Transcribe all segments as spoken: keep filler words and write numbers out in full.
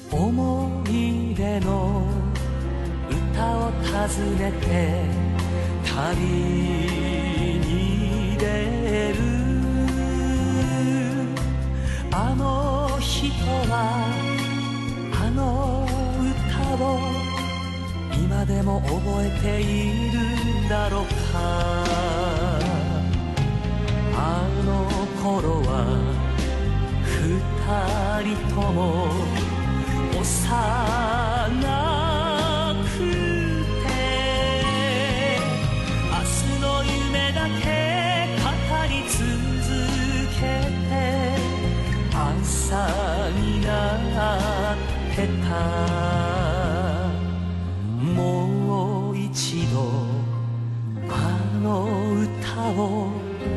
思い出の歌を尋ねて旅に出る。あの人はあの歌を今でも覚えているんだろうか。あの頃は二人とも幼くて、明日の夢だけ語り続けて朝になってた。もう一度あの歌を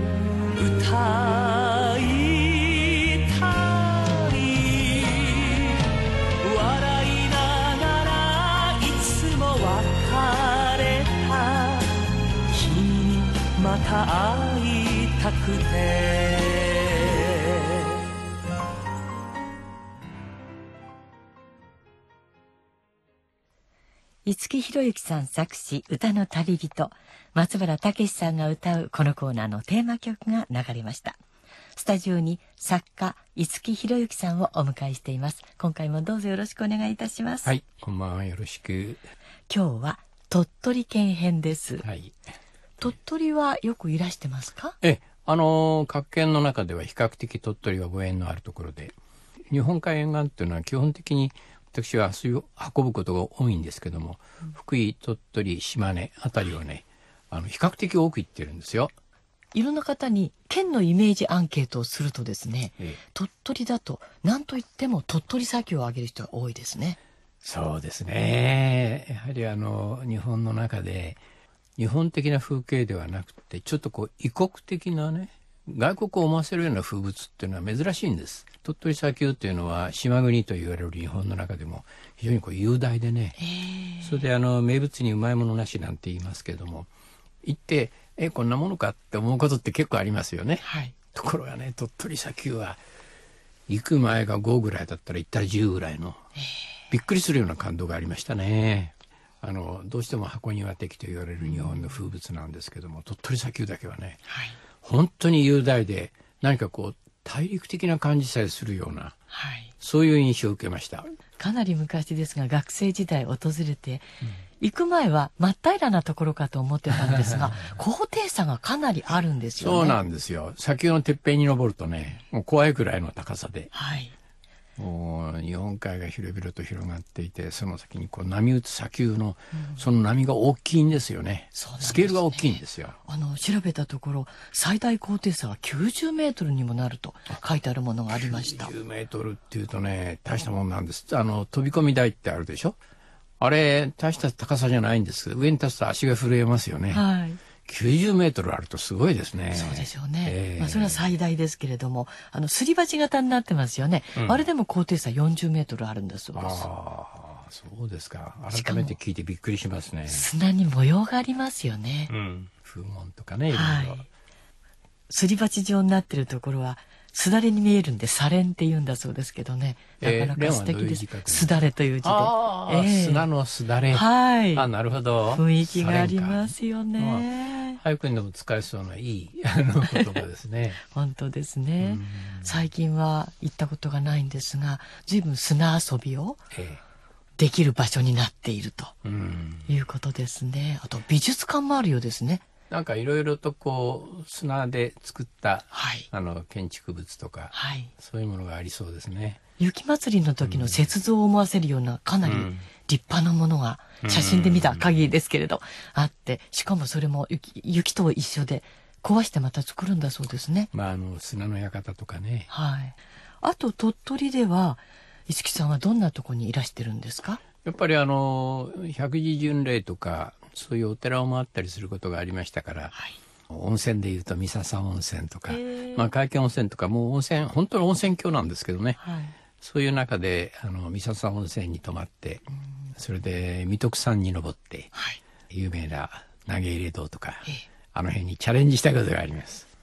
歌いたい。笑いながらいつも別れた君にまた会いたくて。 五木ひろゆきさん作詞、歌の旅人、松原健之さんが歌うこのコーナーのテーマ曲が流れました。スタジオに作家五木ひろゆきさんをお迎えしています。今回もどうぞよろしくお願いいたします。 はい、こんばんは、よろしく。 今日は鳥取県編です。 はい。 鳥取はよくいらしてますか？ え、あの各県の中では比較的鳥取はご縁のあるところで、日本海沿岸っていうのは基本的に私は足を運ぶことが多いんですけども、うん、福井、鳥取、島根あたりはね、あの比較的多く行ってるんですよ。 いろんな方に県のイメージアンケートをするとですね、ええ、鳥取だと何といっても鳥取砂丘を挙げる人が多いですね。 そうですね。やはりあの日本の中で日本的な風景ではなくて、ちょっとこう異国的なね、外国を思わせるような風物っていうのは珍しいんです。鳥取砂丘っていうのは島国と言われる日本の中でも非常にこう雄大でね、それであの名物にうまいものなしなんて言いますけれども、行ってえこんなものかって思うことって結構ありますよね、はい、ところがね、鳥取砂丘は行く前がごぐらいだったら行ったらじゅうぐらいのびっくりするような感動がありましたね。あのどうしても箱庭的と言われる日本の風物なんですけども、鳥取砂丘だけはね、はい、本当に雄大で何かこう大陸的な感じさえするような、はい、そういう印象を受けました。 かなり昔ですが学生時代訪れて、うん、行く前は真っ平らなところかと思ってたんですが高低差がかなりあるんですよね。 そうなんですよ。砂丘のてっぺんに登るとね、もう怖いくらいの高さで、はい、もう日本海が広々と広がっていて、その先にこう波打つ砂丘の、うん、その波が大きいんですよね。そうなんですね。スケールが大きいんですよ。 あの調べたところ最大高低差はきゅうじゅうメートルにもなると書いてあるものがありました。 きゅうじゅうメートルっていうとね、大したもんなんです。あの飛び込み台ってあるでしょ。あれ大した高さじゃないんです。上に立つと足が震えますよね。はい。きゅうじゅうメートルあるとすごいですね。 そうでしょうね。えーまあ、それは最大ですけれども、あのすり鉢型になってますよね、うん、あれでも高低差よんじゅうメートルあるんだそうです。 ああ、そうですか。改めて聞いてびっくりしますね。 砂に模様がありますよね、 うん、風紋とかね、いろいろ、はい、 すり鉢状になってるところはすだれに見えるんで砂蓮って言うんだそうですけどね、なかなか素敵です。すだれという字で、 あ、えー、砂のすだれ、はい、あ、なるほど。 雰囲気がありますよね。 俳句にでも使えそうないいあの言葉ですね。 本当ですね。最近は行ったことがないんですが、随分砂遊びをできる場所になっているということですね。あと美術館もあるようですね。 なんかいろいろとこう砂で作った、はい、あの建築物とか、はい、そういうものがありそうですね。 雪まつりの時の雪像を思わせるようなかなり立派なものが写真で見た限りですけれど、あって、しかもそれも 雪, 雪と一緒で壊してまた作るんだそうですね。 まあ、あの砂の館とかね、 はい、あと鳥取では五木さんはどんなところにいらしてるんですか？ やっぱりあの百字巡礼とかそういうお寺を回ったりすることがありましたから、はい、温泉でいうと三笹温泉とか、まあ、海見温泉とか、もう温泉本当に温泉郷なんですけどね、はい、そういう中であの三笹温泉に泊まって、それで三徳山に登って、はい、有名な投入堂とか、あの辺にチャレンジしたことがあります。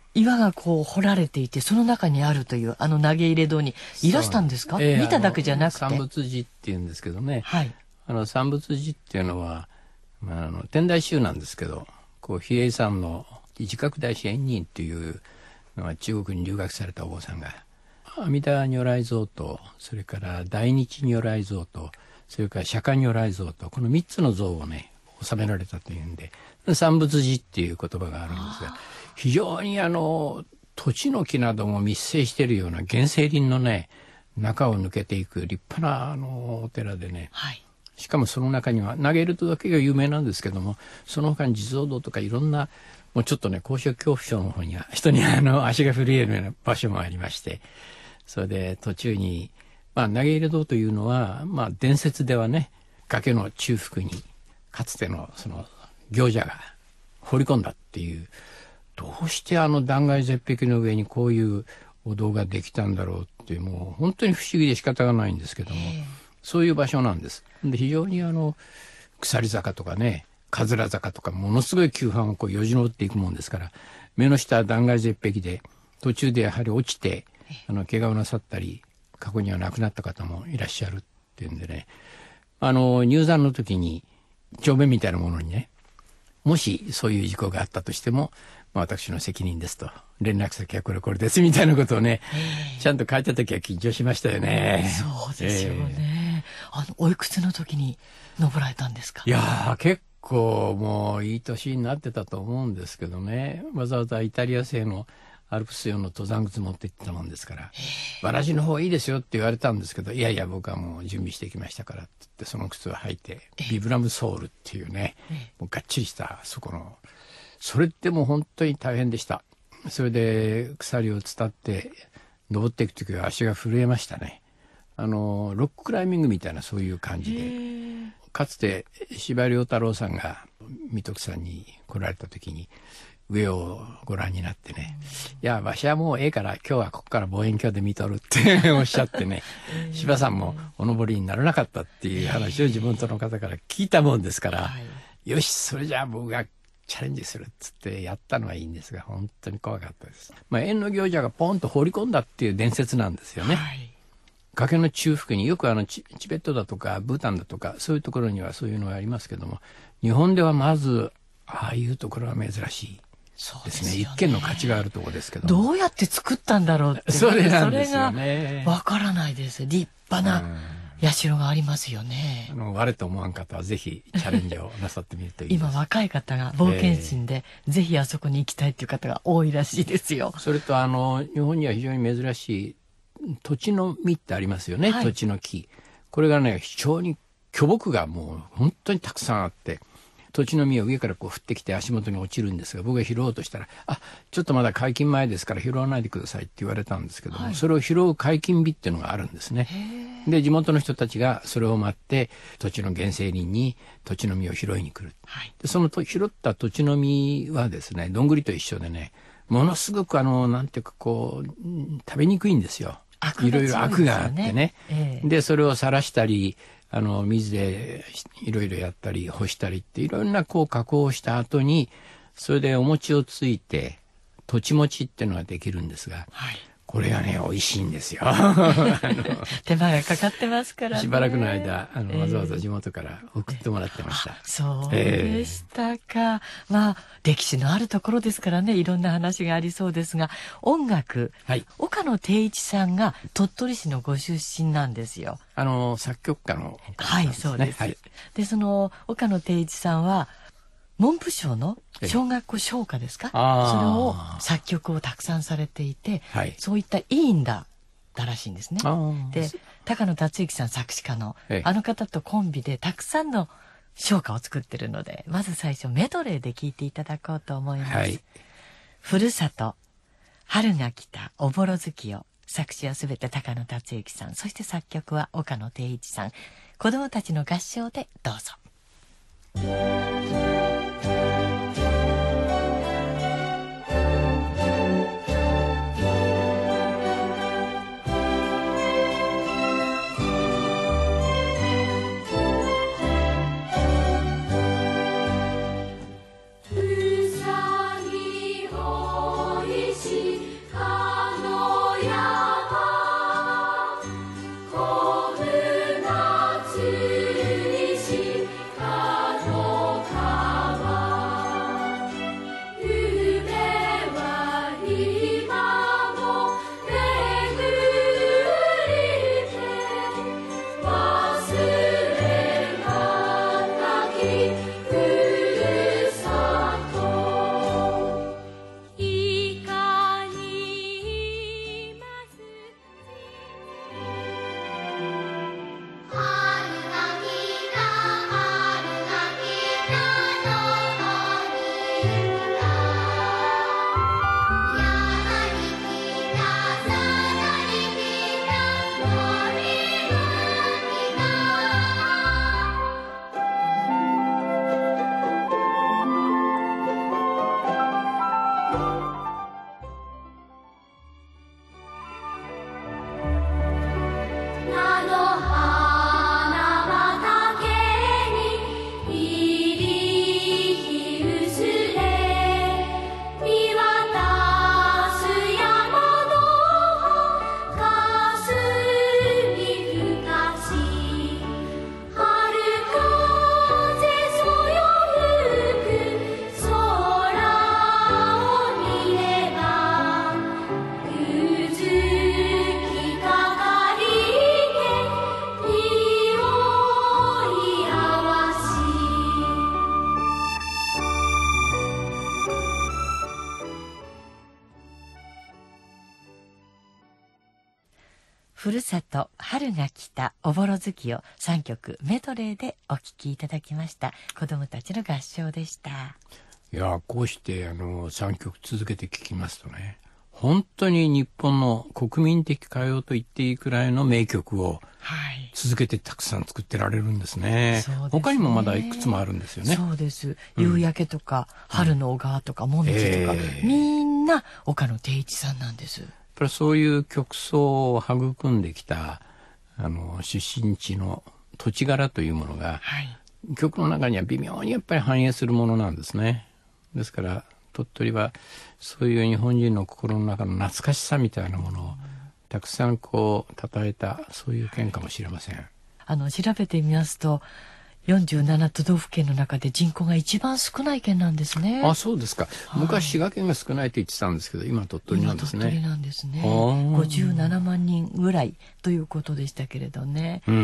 岩がこう掘られていて、その中にあるというあの投げ入れ堂にいらしたんですか？ えー、 見ただけじゃなくて。 三仏寺っていうんですけどね、 はい、 あの三仏寺っていうのは、まあ、あの天台宗なんですけど、こう比叡山の自覚大師円仁っていうのは中国に留学されたお坊さんが阿弥陀如来像と、それから大日如来像と、それから釈迦如来像と、このみっつの像をね収められたというんで、三仏寺っていう言葉があるんですが、非常にあの土地の木なども密生しているような原生林のね中を抜けていく立派なあのお寺でね、 はい、 しかもその中には投げるとだけが有名なんですけども、その他に地蔵堂とかいろんな、もうちょっとね高所恐怖症の方には人にあの足が震えるような場所もありまして、それで途中に、まあ、投げ入れ堂というのは、まあ、伝説ではね、崖の中腹にかつてのその行者が放り込んだっていう、どうしてあの断崖絶壁の上にこういうお堂ができたんだろうっていう、もう本当に不思議で仕方がないんですけども、そういう場所なんです。で非常にあの鎖坂とかね、かずら坂とかものすごい急坂をこうよじ登っていくもんですから、目の下断崖絶壁で途中でやはり落ちてあの怪我をなさったり、過去には亡くなった方もいらっしゃるっていうんでね、あの入山の時に帳面みたいなものにね、もしそういう事故があったとしても、まあ、私の責任ですと、連絡先はこれこれですみたいなことをね、ちゃんと書いた時は緊張しましたよね。 そうですよね、えー、あのおいくつの時に登られたんですか？いやー結構もういい年になってたと思うんですけどね、わざわざイタリア製のアルプス用の登山靴持って行ったもんですから、わらじの方いいですよって言われたんですけど、いやいや僕はもう準備してきましたからって言って、その靴を履いてビブラムソールっていうね、もうがっちりしたそこの、それってもう本当に大変でした。それで鎖を伝って登っていく時は足が震えましたね。あのロッククライミングみたいなそういう感じで、かつて司馬遼太郎さんが三徳山に来られた時に上をご覧になってね、いやわしはもうええから今日はここから望遠鏡で見とるっておっしゃってね、司馬さんもお登りにならなかったっていう話を地元の方から聞いたもんですから、よしそれじゃあ僕がチャレンジするっつってやったのはいいんですが、本当に怖かったです。まあ縁の行者がポンと放り込んだっていう伝説なんですよね、はい、崖の中腹によくあの チ, チベットだとかブータンだとかそういうところにはそういうのがありますけども、日本ではまずああいうところは珍しいですね。一見の価値があるところですけど、 どうやって作ったんだろうって、 それなんですよね。 それがわからないです。立派な社がありますよね。 あの我と思わん方はぜひチャレンジをなさってみるといいです。 今若い方が冒険心で、えー、ぜひあそこに行きたいっていう方が多いらしいですよ。 それとあの日本には非常に珍しい土地の実ってありますよね、はい、土地の木。これがね非常に巨木がもう本当にたくさんあって、土地の実を上からこう降ってきて足元に落ちるんですが、僕が拾おうとしたら、あ、ちょっとまだ解禁前ですから拾わないでくださいって言われたんですけども、はい、それを拾う解禁日っていうのがあるんですね。で地元の人たちがそれを待って土地の原生林に土地の実を拾いに来る、はい、でそのと拾った土地の実はですね、どんぐりと一緒でね、ものすごくあのなんていうかこう食べにくいんですよ。いろいろアクがあってね、えー、でそれをさらしたりあの水でいろいろやったり干したりっていろんなこう加工をした後に、それでお餅をついてとち餅っていうのができるんですが、はい、これがね美味しいんですよ。あの手間がかかってますからね。 しばらくの間あの、えー、わざわざ地元から送ってもらってました。 そうでしたか、えー、まあ歴史のあるところですからね、いろんな話がありそうですが、音楽、はい、岡野貞一さんが鳥取市のご出身なんですよ。 あの作曲家の岡野さんですね。はい、そうです、はい、でその岡野貞一さんは文部省の小学校唱歌ですか、それを作曲をたくさんされていて、はい、そういった委員だったらしいんですね。で高野達之さん作詞家のあの方とコンビでたくさんの唱歌を作ってるので、まず最初メドレーで聴いていただこうと思います。はい、ふるさと春が来たおぼろ月よ、作詞はすべて高野達之さん、そして作曲は岡野貞一さん。子どもたちの合唱でどうぞ。 うさぎおいしふるさと春が来たおぼろ月をさんきょくメドレーでお聴きいただきました。子どもたちの合唱でした。 いや、こうしてあのさんきょく続けて聴きますとね、本当に日本の国民的歌謡と言っていいくらいの名曲を続けてたくさん作ってられるんですね。 そうですね。 他にもまだいくつもあるんですよね。 そうです。夕焼けとか、うん、春の小川とか、もみじとか、えー、みんな岡野貞一さんなんです。やっぱりそういう曲奏を育んできたあの出身地の土地柄というものが、はい、曲の中には微妙にやっぱり反映するものなんですね。ですから鳥取はそういう日本人の心の中の懐かしさみたいなものをたくさんこう称えた、そういう県かもしれません。 あの調べてみますとよんじゅうななとどうふけんの中で人口が一番少ない県なんですね。 あ、そうですか。昔滋賀県が少ないって言ってたんですけど、今鳥取なんですね。 今鳥取なんですね。ごじゅうななまんにんぐらいということでしたけれどね。うん、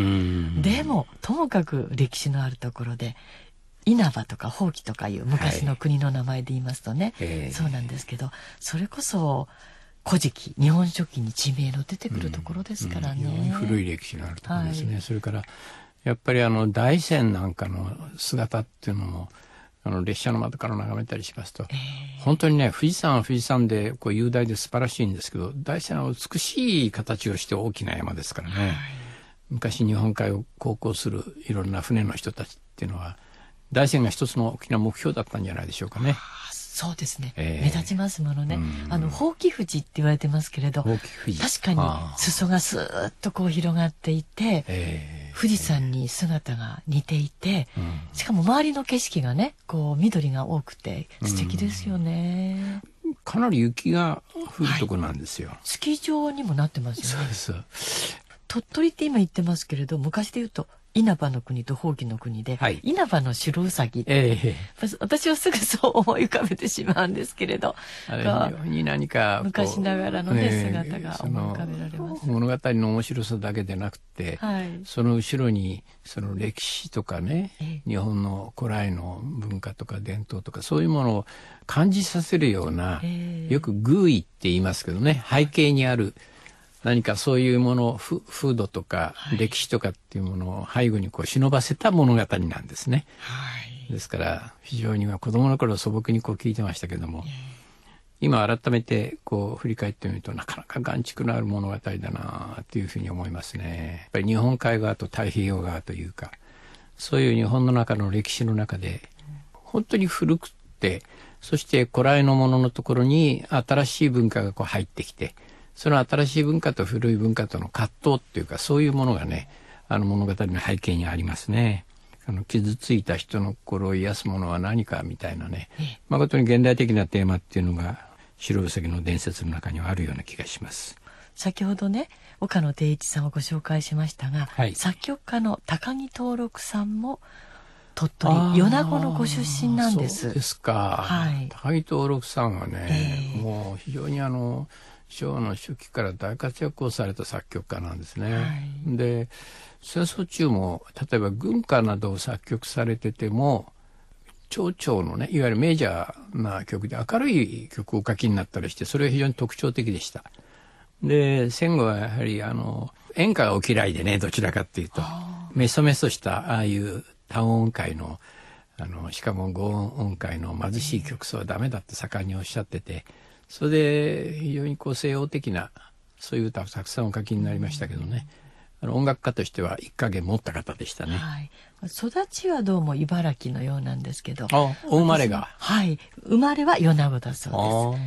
でもともかく歴史のあるところで、稲葉とかほうきとかいう昔の国の名前で言いますとね、はい、そうなんですけど、それこそ古事記、日本書紀に地名の出てくるところですからね。 うんうん、古い歴史のあるところですね。はい、それからやっぱりあの大山なんかの姿っていうのもあの列車の窓から眺めたりしますと、えー、本当にね、富士山は富士山でこう雄大で素晴らしいんですけど、大山は美しい形をして大きな山ですからね。はい、昔日本海を航行するいろんな船の人たちっていうのは大山が一つの大きな目標だったんじゃないでしょうかね。 そうですね、えー、目立ちますものね。あのほうき富士って言われてますけれど、確かに裾がスーッとこう広がっていて、えー、富士山に姿が似ていて、うん、しかも周りの景色がね、こう緑が多くて素敵ですよね。 うん、かなり雪が降るとこなんですよ。はい、 スキー場にもなってますよね。 そうです。 鳥取って今言ってますけれど、昔で言うと稲葉の国とほうきの国で、はい、稲葉の白うさぎって、えー、私はすぐそう思い浮かべてしまうんですけれど、 あれ非常に何か昔ながらの、ね、姿が思い浮かべられます。 物語の面白さだけでなくて、はい、その後ろにその歴史とかね、えー、日本の古来の文化とか伝統とかそういうものを感じさせるような、えー、よく寓意って言いますけどね、背景にある何かそういうもの、風土とか歴史とかっていうものを背後にこう忍ばせた物語なんですね。はい、ですから非常には子供の頃素朴にこう聞いてましたけども、えー、今改めてこう振り返ってみるとなかなか眼蓄のある物語だなというふうに思いますね。やっぱり日本海側と太平洋側というか、そういう日本の中の歴史の中で本当に古くって、そして古来のもののところに新しい文化がこう入ってきて、その新しい文化と古い文化との葛藤っていうか、そういうものがね、あの物語の背景にありますね。あの傷ついた人の心を癒すものは何かみたいなね、誠に現代的なテーマっていうのが白うさぎの伝説の中にはあるような気がします。 先ほどね、岡野貞一さんをご紹介しましたが、はい、作曲家の高木登録さんも鳥取米子のご出身なんです。 そうですか。はい、高木登録さんはね、えー、もう非常にあの昭和の初期から大活躍をされた作曲家なんですね。はい、で戦争中も例えば軍歌などを作曲されてても、長調のね、いわゆるメジャーな曲で明るい曲をお書きになったりして、それが非常に特徴的でした。で戦後はやはりあの演歌がお嫌いでね、どちらかっていうとメソメソしたああいう単音階のあのしかも合音階の貧しい曲奏はダメだって盛んにおっしゃってて、それで非常にこう西洋的なそういう歌をたくさんお書きになりましたけどね、あの音楽家としては一家言持った方でしたね。はい、 育ちはどうも茨城のようなんですけど、 あ、お生まれが、 はい、生まれは米子だそうです。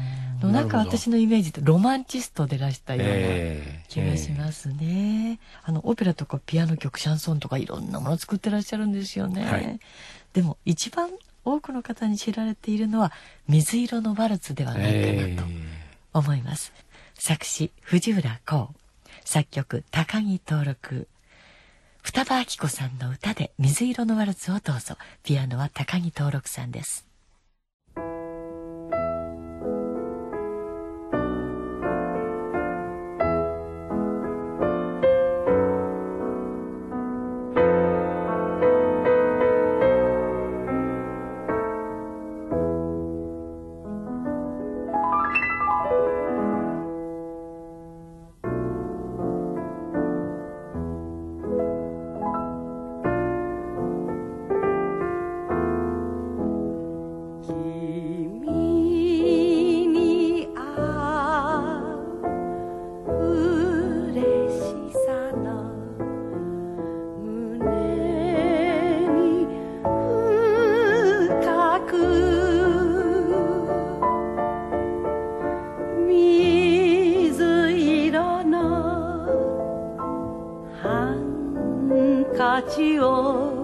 なんか私のイメージってロマンチストでらしたような気がしますね。えーえー、あのオペラとかピアノ曲、シャンソンとかいろんなもの作ってらっしゃるんですよね。はい、でも一番多くの方に知られているのは水色のワルツではないかなと思います。えー、作詞藤浦幸、作曲高木登録、双葉明子さんの歌で水色のワルツをどうぞ。ピアノは高木登録さんです。 価値を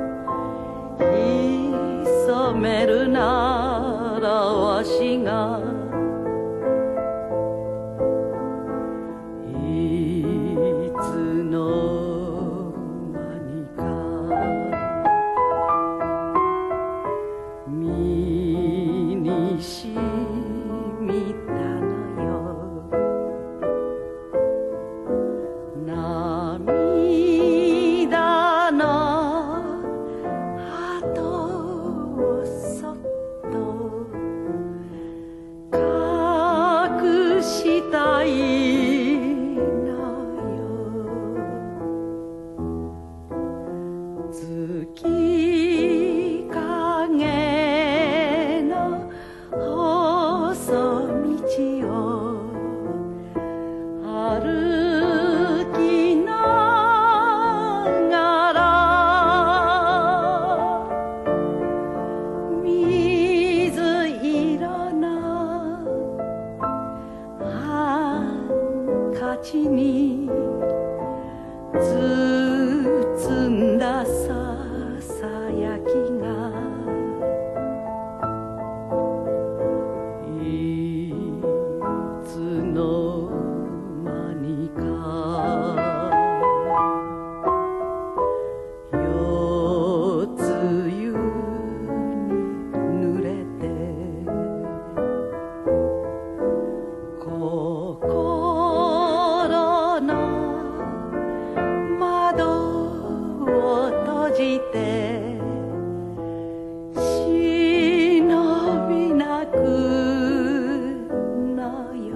潜めるならわしがいつの間にか身にしみたのよ。涙の跡をそっと隠したいのよ。月影の細道を歩きながら水色のハンカチに包んだささやきがいつの間にか夜露に濡れて心の窓を閉じて忍び泣くのよ。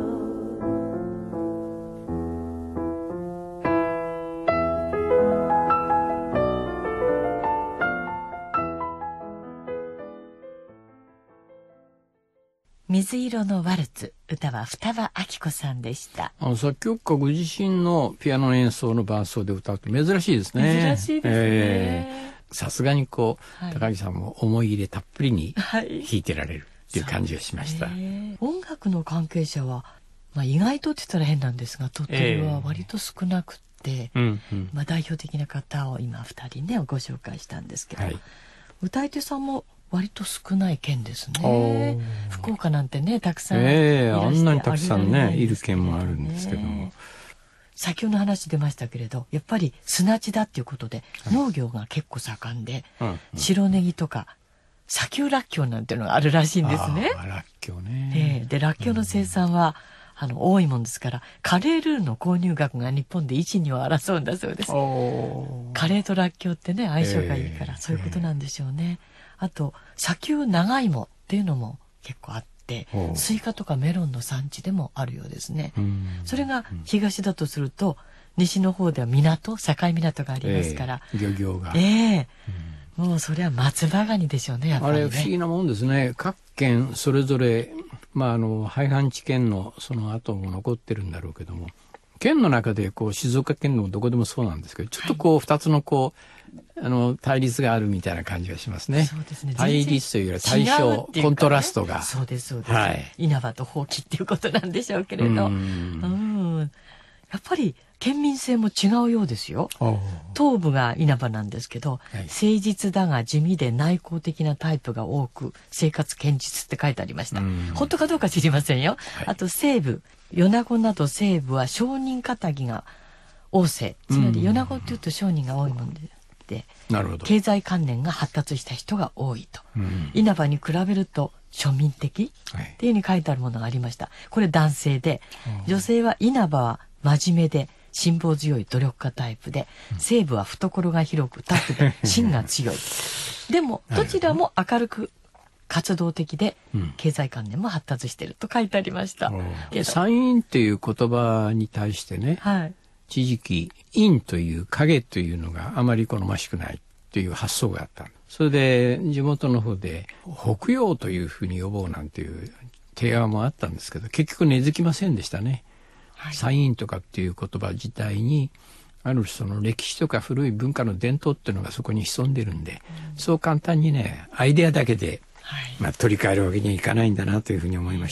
水色のワルツ、歌は双葉明子さんでした。 あの作曲家ご自身のピアノ演奏の伴奏で歌うと珍しいですね。 珍しいですね。 さすがにこう、 はい、 高木さんも思い入れたっぷりにはい弾いてられるっていう感じがしました。 ね、音楽の関係者は、まあ、意外とって言ったら変なんですが、鳥取は割と少なくて、えーうんうん、まあ、代表的な方を今ふたりねご紹介したんですけど、はい、歌い手さんも割と少ない県ですね。福岡なんてねたくさんいらして、 えー、あんなにたくさんねいる県もあるんですけども、 先ほどの話出ましたけれど、やっぱり砂地だっていうことで、はい、農業が結構盛んで、うんうん、白ネギとか砂丘らっきょうなんていうのがあるらしいんですね。 らっきょうね。 えー、でらっきょうの生産は、うん、あの多いもんですから、カレールーの購入額が日本でいち、にを争うんだそうです。カレーとらっきょうってね相性がいいから、えー、そういうことなんでしょうね。あと砂丘長芋っていうのも結構あって、スイカとかメロンの産地でもあるようですね。それが東だとすると、西の方では港、境港がありますから、 えー、漁業が、 えー、もうそれは松葉ガニでしょうね、やっぱりね。 あれ不思議なもんですね。各県それぞれ、まあ、あの廃藩置県のその後も残ってるんだろうけども、県の中でこう静岡県のどこでもそうなんですけど、ちょっとこう二つのこう、はい、あの対立があるみたいな感じがしますね。 そうですね。 対立というよりは対象、ね、コントラストが。 そうですそうです。 はい、 稲葉とほうきっていうことなんでしょうけれど、うんうんやっぱり県民性も違うようですよ。東部が稲葉なんですけど、はい、誠実だが地味で内向的なタイプが多く、生活堅実って書いてありました。本当かどうか知りませんよ。はい、あと西部、米子など西部は商人堅気が旺盛、つまり米子っていうと商人が多いもんで、でなるほど、経済観念が発達した人が多いと。稲葉に比べると庶民的、はい、っていうふうに書いてあるものがありました。これ男性で、女性は稲葉は真面目で辛抱強い努力家タイプで、西部は懐が広くタフで芯が強い。でもどちらも明るく活動的で、うん、経済観念も発達していると書いてありました。 山陰っていう言葉に対してね、はい、一時期陰という影というのがあまり好ましくないという発想があった。それで地元の方で北陽というふうに呼ぼうなんていう提案もあったんですけど、結局根付きませんでしたね。はい、山陰とかっていう言葉自体にあるその歴史とか古い文化の伝統っていうのがそこに潜んでるんで、うん、そう簡単にねアイデアだけで、はい、まあ、取り替えるわけにはいかないんだなというふうに思いました。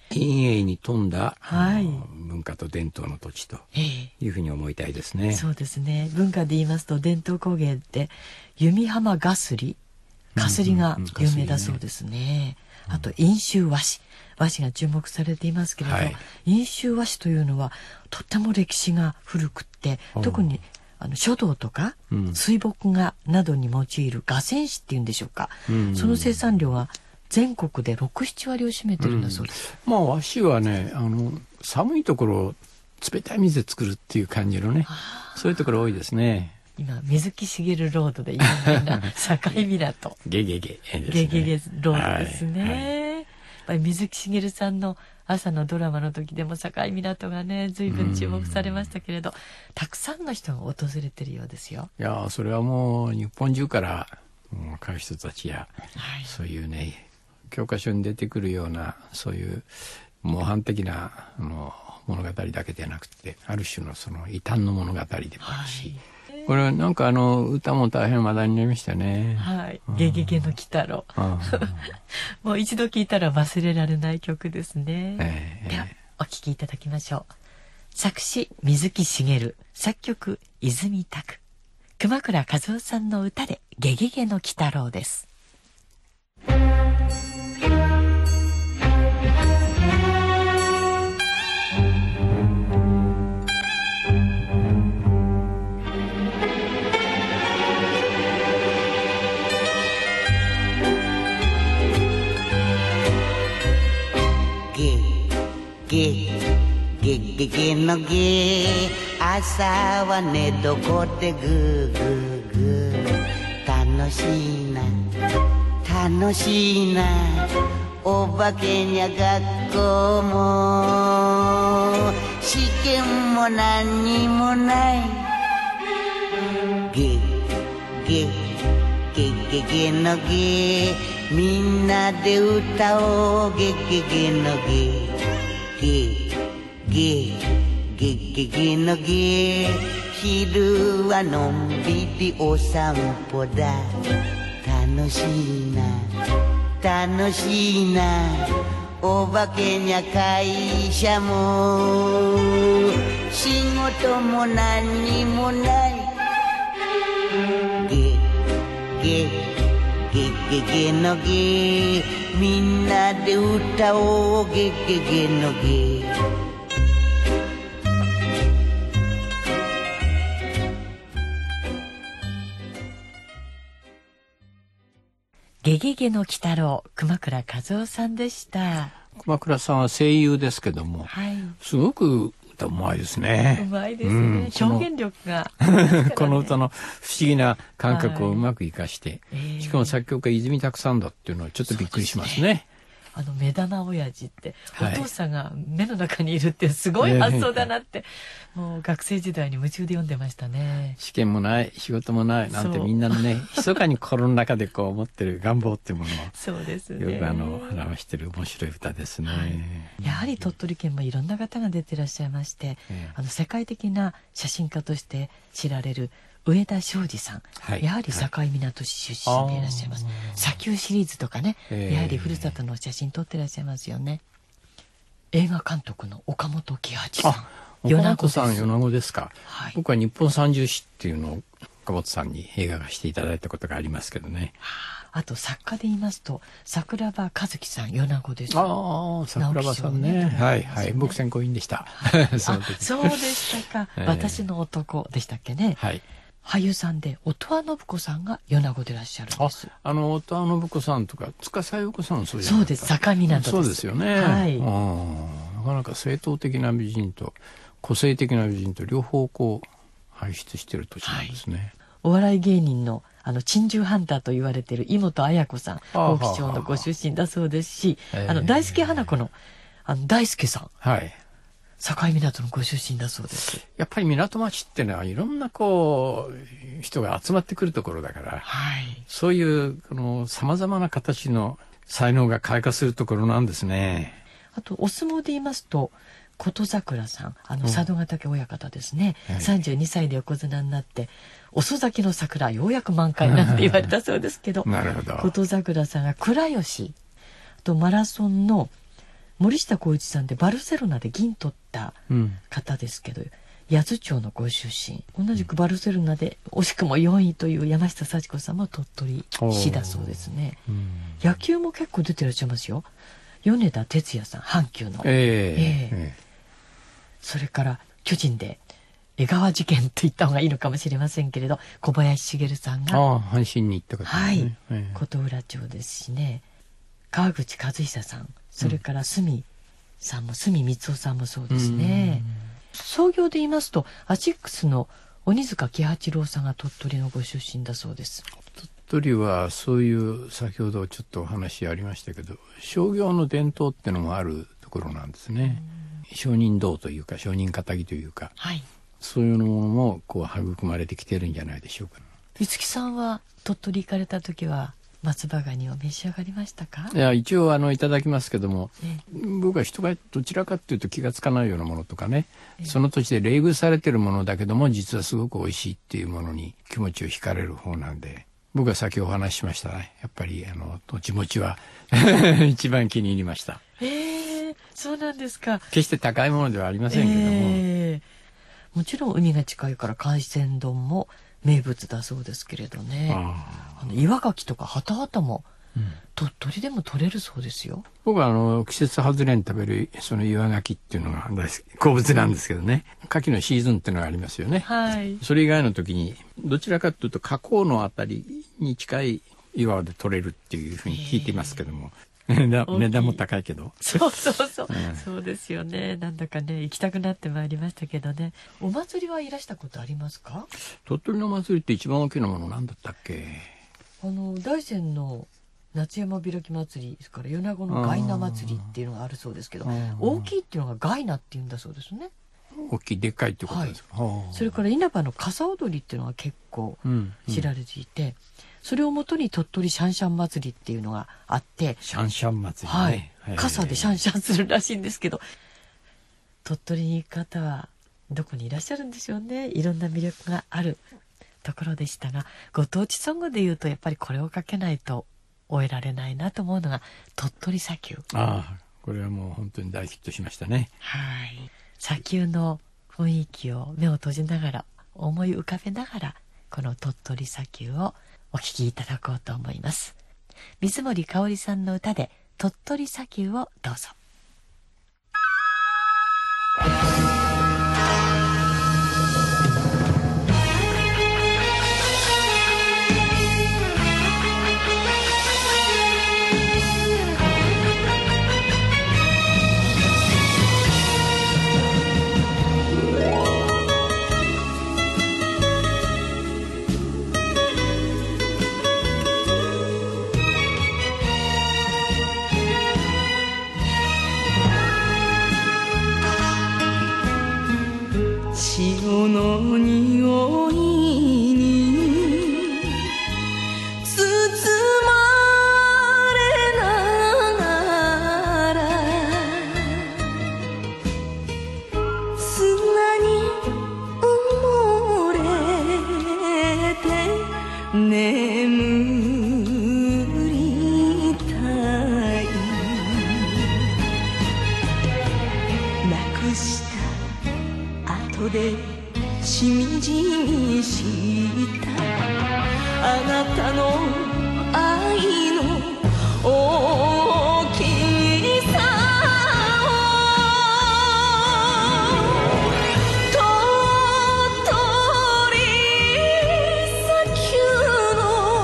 陰影に富んだ、 はい、 文化と伝統の土地とえいうふうに思いたいですね。 え、そうですね。文化で言いますと伝統工芸って弓浜がすり、かすりが有名だそうですね。うんうん、あと飲州和紙、和紙が注目されていますけれど、はい、飲州和紙というのはとっても歴史が古くって、特にあの書道とか、うん、水墨画などに用いる画線紙っていうんでしょうか、うん、その生産量が全国でろく、なな割を占めてるんだそうです。 うん、まあ和紙はね、あの寒いところを冷たい水で作るっていう感じのね、そういうところ多いですね。 今水木しげるロードで有名な境港ゲゲゲですね。 ゲゲゲロードですね。 はいはい、 やっぱり水木しげるさんの朝のドラマの時でも境港がね随分注目されましたけれど、たくさんの人が訪れてるようですよ。 いやそれはもう日本中から若い人たちや、はい、そういうね教科書に出てくるようなそういう模範的なあの物語だけではなくて、ある種のその異端の物語でもあるし、はい、これなんかあの歌も大変話題になりましたね。 はい、ゲゲゲの鬼太郎もう一度聴いたら忘れられない曲ですね。えー、ではお聴きいただきましょう。作詞水木しげる、作曲泉拓、熊倉和夫さんの歌でゲゲゲの鬼太郎です。 ゲゲゲゲのゲ、朝は寝床でグーグーグー、楽しいな楽しいな、お化けにゃ学校も試験も何にもない。ゲゲゲゲゲのゲ、みんなで歌おうゲゲゲのゲ、ゲゲゲゲゲのゲ、昼はのんびりお散歩だ、楽しいな楽しいな、お化けにゃ会社も仕事も何にもない。ゲゲゲゲゲのゲ、みんなで歌おうゲゲゲのゲ。 ゲゲゲの鬼太郎、熊倉和夫さんでした。 熊倉さんは声優ですけども、はい、すごく歌うまいですね。 うまいですね、うん、表現力が、 ね、この歌の不思議な感覚をうまく生かして、はい、しかも作曲家泉拓さんだっていうのはちょっとびっくりしますね。 あの目玉親父って、はい、お父さんが目の中にいるってすごい発想だなって、えー、もう学生時代に夢中で読んでましたね。 試験もない仕事もないなんてみんなのね密かに心の中でこう思ってる願望っていうものをそうですね、 よくあの表してる面白い歌ですね、はい、 やはり鳥取県もいろんな方が出てらっしゃいまして、えー、あの世界的な写真家として知られる上田昌司さん、はい、やはり境港市出身でいらっしゃいます、はい、砂丘シリーズとかね、えー、やはりふるさとの写真撮ってらっしゃいますよね。映画監督の岡本喜八さん、 岡本さん米子ですか、はい、僕は日本三重詩っていうのを岡本さんに映画化していただいたことがありますけどね。 あと作家で言いますと桜庭和樹さん、米子です。 ああ、桜庭さんね、ね、はいはい、僕選考委員でした。 そうでしたか、えー、私の男でしたっけね。はい、俳優さんで音羽信子さんが米子でいらっしゃるんです。 あ、あの音羽信子さんとか司陽子さん、そうじゃないですか。そうです、境港です。 そうですよね。はい、なかなか正統的な美人と個性的な美人と両方こう輩出している土地なんですね。はい、お笑い芸人のあの珍獣ハンターと言われている井本彩子さん、大木町のご出身だそうですし、あの大輔花子のあの大輔さん、はい、境港のご出身だそうです。 やっぱり港町ってのはいろんなこう人が集まってくるところだから、はい、そういうこのさまざまな形の才能が開花するところなんですね。 あとお相撲で言いますと琴桜さん、あの佐渡ヶ嶽親方ですね、うん、はい、さんじゅうにさいで横綱になって遅咲きの桜ようやく満開なんて言われたそうですけどなるほど。 琴桜さんが倉吉とマラソンの森下浩一さんでバルセロナで銀取った方ですけど、八頭町のご出身、同じくバルセロナで惜しくもよんいという山下幸子さんも鳥取市だそうですね。野球も結構出てらっしゃいますよ。米田哲也さん、阪急の、えーえー、それから巨人で江川事件と言った方がいいのかもしれませんけれど、小林茂さんが阪神に行った方ですね、はいえー、琴浦町ですしね、川口和久さん、それから角さんも、角光夫さんもそうですね。創業で言いますとアシックスの鬼塚喜八郎さんが鳥取のご出身だそうです。 鳥取はそういう、先ほどちょっとお話ありましたけど、商業の伝統ってのもあるところなんですね。商人道というか商人かたぎというか、はい、そういうものもこう育まれてきてるんじゃないでしょうか。 五木さんは鳥取行かれた時は松葉ガニを召し上がりましたか？ いや、一応あのいただきますけども、僕は人がどちらかっていうと気がつかないようなものとかね、その土地で冷遇されてるものだけども実はすごく美味しいっていうものに気持ちを惹かれる方なんで、僕は先お話ししましたね、やっぱりあの土地持ちは一番気に入りました。 えー、そうなんですか。 決して高いものではありませんけども、 えー、もちろん海が近いから海鮮丼も名物だそうですけれどね。ああの岩牡蠣とかハタハタも、うん、鳥取でも取れるそうですよ。 僕はあの季節外れに食べるその岩牡蠣っていうのが好物なんですけどね、牡蠣のシーズンっていうのがありますよね、はい、それ以外の時にどちらかというと河口のあたりに近い岩で取れるっていうふうに聞いていますけども、値段も高いけど。 そうそうそう、うん、そうですよね。なんだかね行きたくなってまいりましたけどね。お祭りはいらしたことありますか？ 鳥取のお祭りって一番大きなものなんだったっけ？ あの大山の夏山開き祭りですから、米子のガイナ祭りっていうのがあるそうですけど、大きいっていうのがガイナっていうんだそうですね。 大きいでっかいってことですか？ はい、それから稲葉の傘踊りっていうのが結構知られていて、うんうん、それをもとに鳥取シャンシャン祭りっていうのがあって、 シャンシャン祭りね、 はい、傘でシャンシャンするらしいんですけど、鳥取に行く方はどこにいらっしゃるんでしょうね。いろんな魅力があるところでしたが、ご当地ソングでいうとやっぱりこれをかけないと終えられないなと思うのが鳥取砂丘。 ああ、これはもう本当に大ヒットしましたね。 はい、砂丘の雰囲気を目を閉じながら思い浮かべながらこの鳥取砂丘をお聴きいただこうと思います。水森かおりさんの歌で鳥取砂丘をどうぞ。 潮の匂いに包まれながら砂に埋もれて眠りたい。なくした後でしみじみしたあなたの愛の大きさを鳥取砂丘の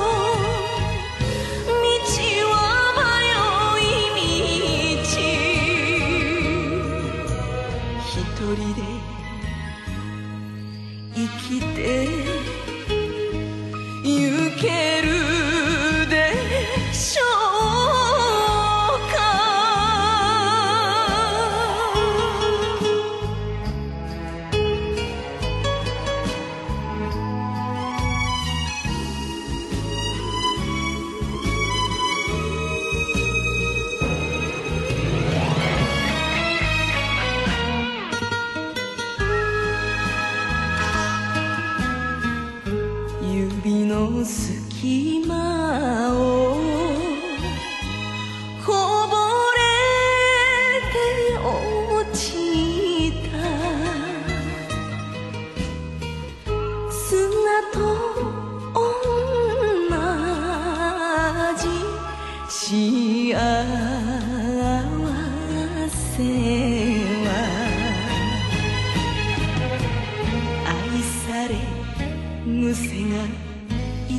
道は迷い道、一人で生きてゆけるでしょうか。指の隙間をこぼれ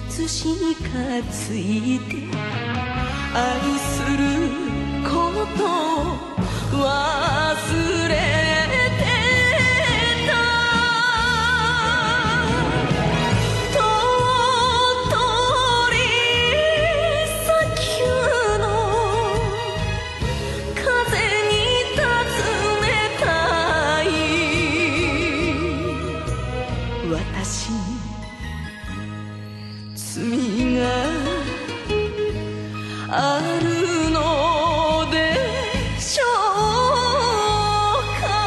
つしかついて愛することを忘れてた鳥取砂丘の風に尋ねたい私に罪があるのでしょうか。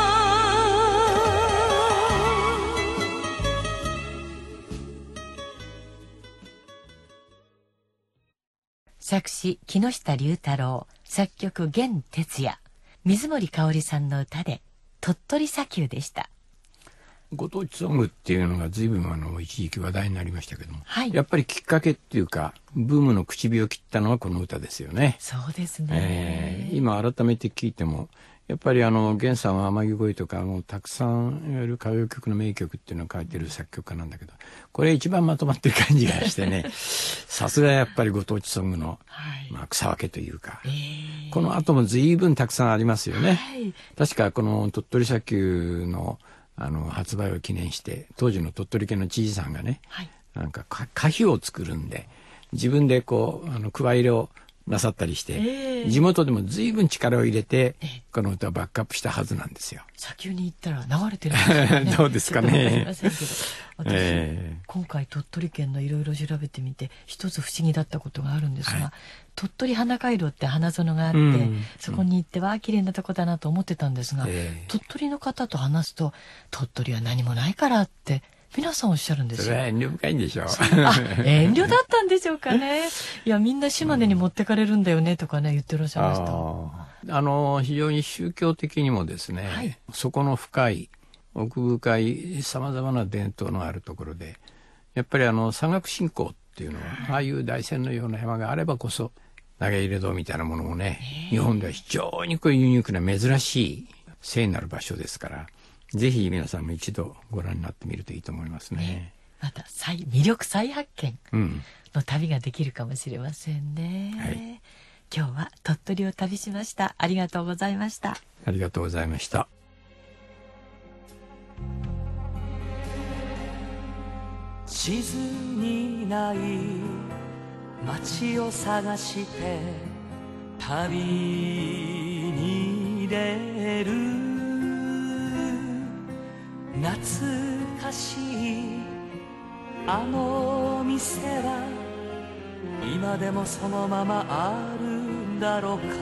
作詞木下龍太郎、作曲源哲也、水森かおりさんの歌で鳥取砂丘でした。 ご当地ソングっていうのが随分あの一時期話題になりましたけども、 はい、 やっぱりきっかけっていうかブームの口火を切ったのはこの歌ですよね。 そうですね、 えー、今改めて聞いてもやっぱりあの源さんは天城越えとかもうたくさんいわゆる歌謡曲の名曲っていうのを書いてる作曲家なんだけど、これ一番まとまってる感じがしてねさすがやっぱりご当地ソングの、はい、まあ、草分けというか、えー、この後も随分たくさんありますよね、はい、確かこの鳥取砂丘のあの発売を記念して当時の鳥取県の知事さんがね、はい、なんか歌碑を作るんで自分でこうあの加え入れをなさったりして、えー、地元でも随分力を入れて、えー、この歌をバックアップしたはずなんですよ。 砂丘に行ったら流れてるんですかねどうですかね。 私、えー、今回鳥取県のいろいろ調べてみて一つ不思議だったことがあるんですが、はい、鳥取花回廊って花園があって、うん、そこに行っては綺麗なとこだなと思ってたんですが、えー、鳥取の方と話すと鳥取は何もないからって皆さんおっしゃるんですよ。 それは遠慮深いんでしょう。 あ、遠慮だったんでしょうかね。いや、みんな島根に持ってかれるんだよねとかね言ってらっしゃいました。 あ, あの非常に宗教的にもですね、はい、そこの深い奥深いさまざまな伝統のあるところでやっぱりあの山岳信仰っていうのは、はい、ああいう大山のような山があればこそ投げ入れ堂みたいなものもね、日本では非常にこうユニークな珍しい聖なる場所ですから、ぜひ皆さんも一度ご覧になってみるといいと思いますね。ね、 また再魅力再発見の旅ができるかもしれませんね、うん、はい、今日は鳥取を旅しました。ありがとうございました。 ありがとうございました。 地図にない街を探して旅に出る、懐かしいあの店は今でもそのままあるんだろうか。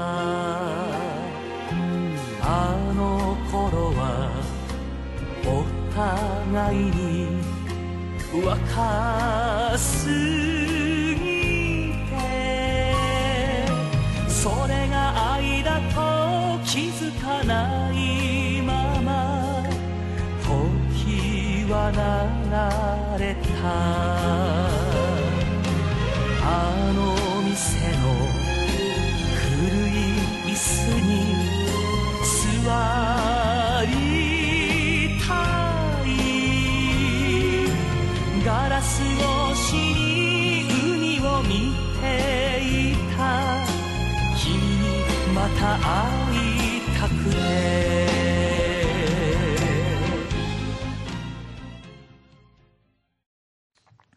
あの頃はお互いに若すぎてそれが愛だと気づかないまま時は流れた。あの店の古い椅子に座りたい。ガラス越しに海を見ていた君にまた会い